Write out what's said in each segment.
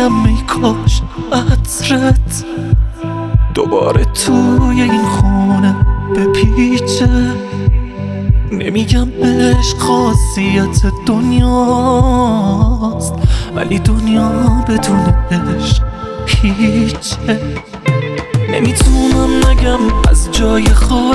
تویم ای کاش عطرت دوباره توی این خونه بپیچه. نمیگم عشق خاصیت دنیاست، ولی دنیا بدون عشق هیچه. نمیتونم نگم از جای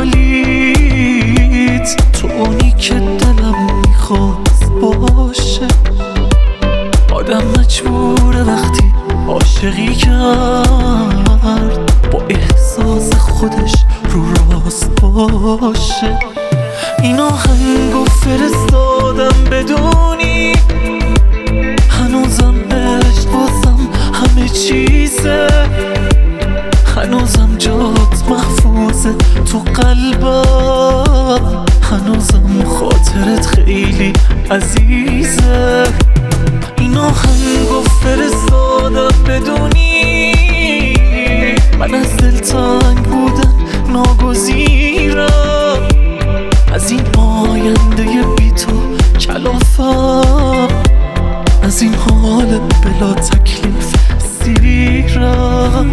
خالیت، تو اونی که دلم میخواست باشه. آدم مجبوره وقتی عاشقی کرد با احساس خودش رو راست باشه. این آهنگو فرستادم بدونی هنوزم عشق واسم همه چیزه، هنوزم جات محفوظه تو قلبم، هنوزم خاطرت خیلی عزیزه. این آهنگو فرستادم بدونی من از دلتنگ بودن ناگزیرم، از این آینده بی تو کلافم، از این حال بلا تکلیف سیرم.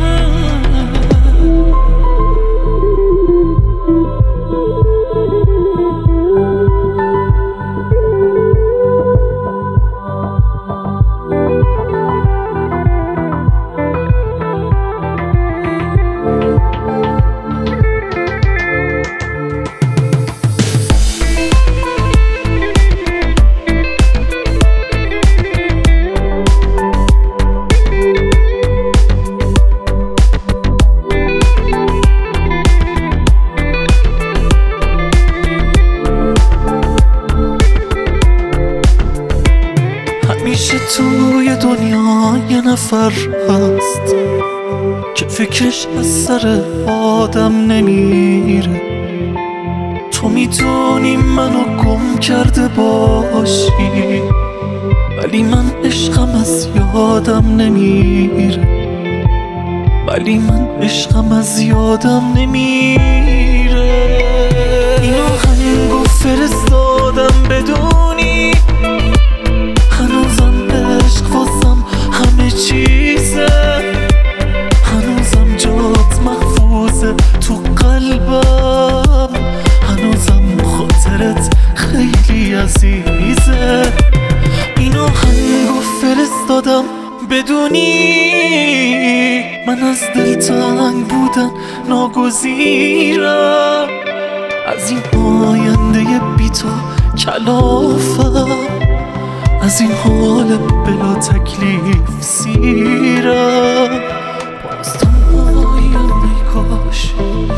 همیشه توی دنیا یه نفر هست که فکرش از سر آدم نمیره. تو میدونی منو گم کرده باشی، ولی من عشقم از یادم نمیره، ولی من عشقم از یادم نمیره. این آهنگو فرستادم بدونی هنوزم عشق واسم همه چیزه، هنوزم جات محفوظه تو قلبم، هنوزم خاطرت خیلی عزیزه. این آهنگو فرستادم بدونی من از دلتنگ بودن ناگزیرم، از این آینده بی تو کلافم، از این حال بلا تکلیف سیرم. باز تنهاییم ای کاش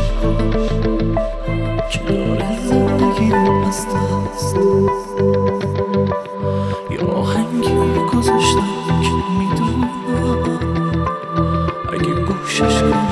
کنار زندگیم از دست یه آهنگی گذاشتم که میدونم اگه گوشش